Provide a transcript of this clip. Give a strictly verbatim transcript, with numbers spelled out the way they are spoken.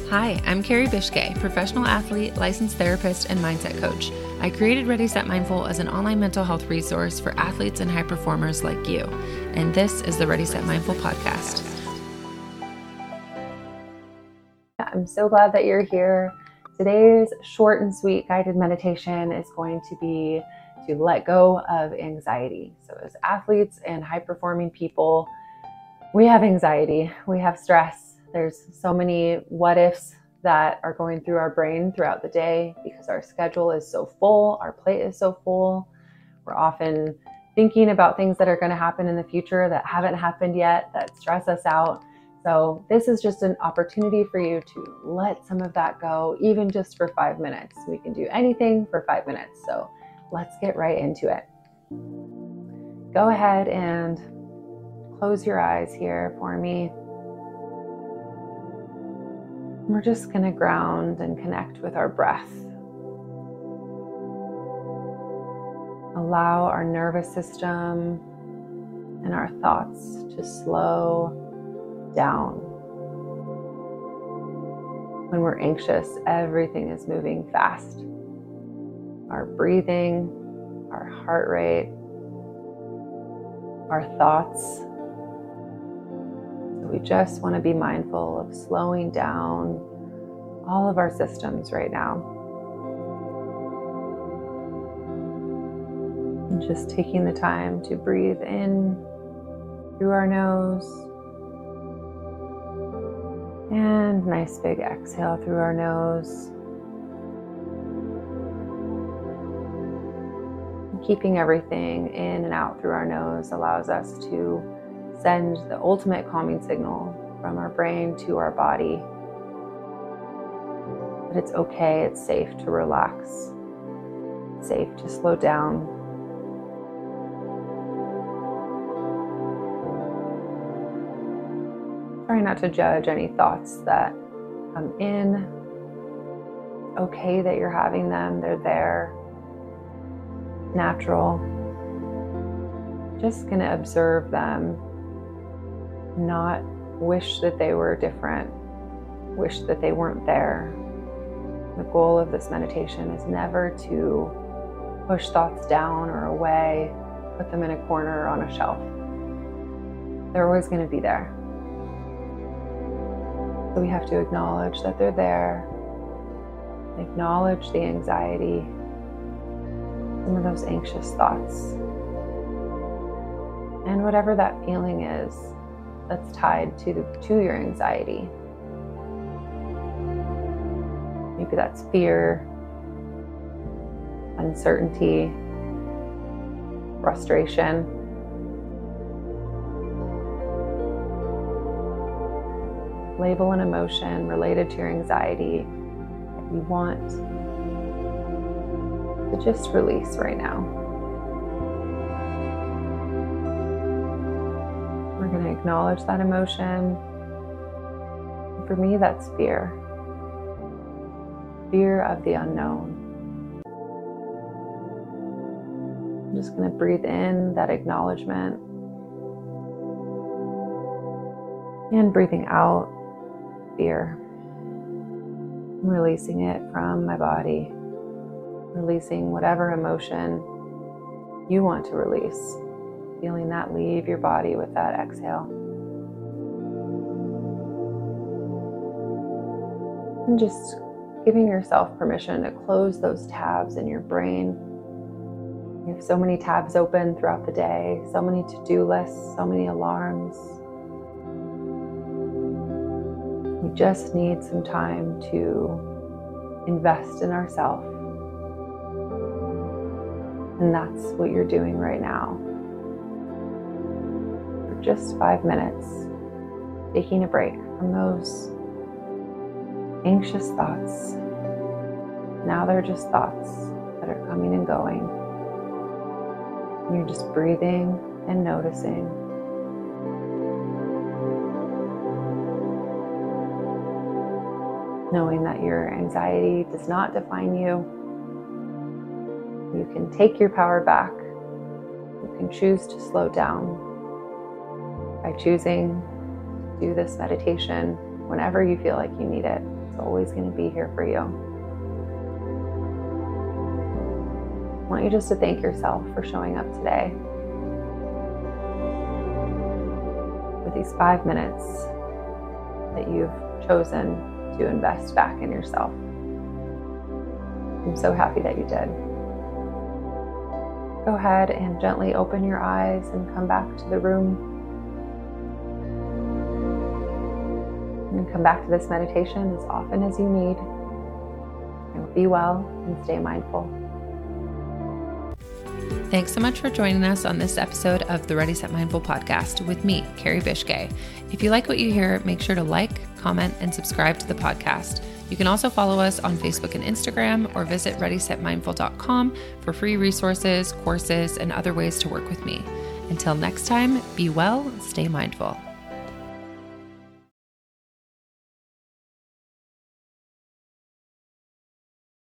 Hi, I'm Carrie Bishke, professional athlete, licensed therapist, and mindset coach. I created Ready Set Mindful as an online mental health resource for athletes and high performers like you. And this is the Ready Set Mindful podcast. I'm so glad that you're here. Today's short and sweet guided meditation is going to be to let go of anxiety. So as athletes and high performing people, we have anxiety, we have stress. There's so many what ifs that are going through our brain throughout the day because our schedule is so full, our plate is so full. We're often thinking about things that are going to happen in the future that haven't happened yet, that stress us out. So this is just an opportunity for you to let some of that go, even just for five minutes. We can do anything for five minutes. So let's get right into it. Go ahead and close your eyes here for me. We're just going to ground and connect with our breath. Allow our nervous system and our thoughts to slow down. When we're anxious, everything is moving fast. Our breathing, our heart rate, our thoughts. We just want to be mindful of slowing down all of our systems right now. And just taking the time to breathe in through our nose. And nice big exhale through our nose. And keeping everything in and out through our nose allows us to send the ultimate calming signal from our brain to our body. But it's okay, it's safe to relax, it's safe to slow down. Try not to judge any thoughts that come in. It's okay that you're having them, they're there, natural. Just gonna observe them. Not wish that they were different, wish that they weren't there. The goal of this meditation is never to push thoughts down or away, put them in a corner or on a shelf. They're always going to be there. So we have to acknowledge that they're there, acknowledge the anxiety, some of those anxious thoughts, and whatever that feeling is that's tied to the, to your anxiety. Maybe that's fear, uncertainty, frustration. Label an emotion related to your anxiety that you want to just release right now. We're going to acknowledge that emotion. For me, that's fear. Fear of the unknown. I'm just going to breathe in that acknowledgement and breathing out fear. I'm releasing it from my body, releasing whatever emotion you want to release. Feeling that leave your body with that exhale. And just giving yourself permission to close those tabs in your brain. You have so many tabs open throughout the day, so many to-do lists, so many alarms. We just need some time to invest in ourselves. And that's what you're doing right now. Just five minutes, taking a break from those anxious thoughts. Now they're just thoughts that are coming and going. And you're just breathing and noticing. Knowing that your anxiety does not define you. You can take your power back. You can choose to slow down by choosing to do this meditation whenever you feel like you need it. always going to be here for you. I want you just to thank yourself for showing up today for these five minutes that you've chosen to invest back in yourself. I'm so happy that you did. Go ahead and gently open your eyes and come back to the room. And come back to this meditation as often as you need. And be well and stay mindful. Thanks so much for joining us on this episode of the Ready, Set, Mindful podcast with me, Carrie Bishke. If you like what you hear, make sure to like, comment, and subscribe to the podcast. You can also follow us on Facebook and Instagram or visit ready set mindful dot com for free resources, courses, and other ways to work with me. Until next time, be well, stay mindful.